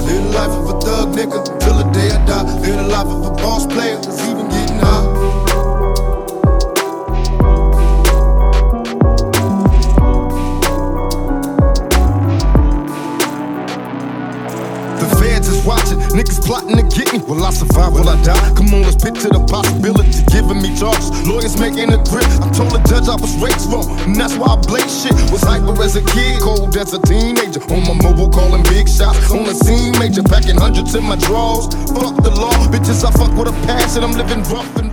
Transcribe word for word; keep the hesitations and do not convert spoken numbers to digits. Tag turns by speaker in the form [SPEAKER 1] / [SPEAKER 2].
[SPEAKER 1] Live the life of a thug nigga till the day I die. Live the life of a boss player that's even getting high. Watching, niggas plotting to get me. Will I survive? Will I die? Come on, let's picture the possibility. Giving me charges, lawyers making a grip. I told the judge I was raised wrong, and that's why I blaze shit. Was hyper as a kid, cold as a teenager. On my mobile, calling big shots. On the scene, major, packing hundreds in my drawers. Fuck the law, bitches, I fuck with a passion. I'm living rough and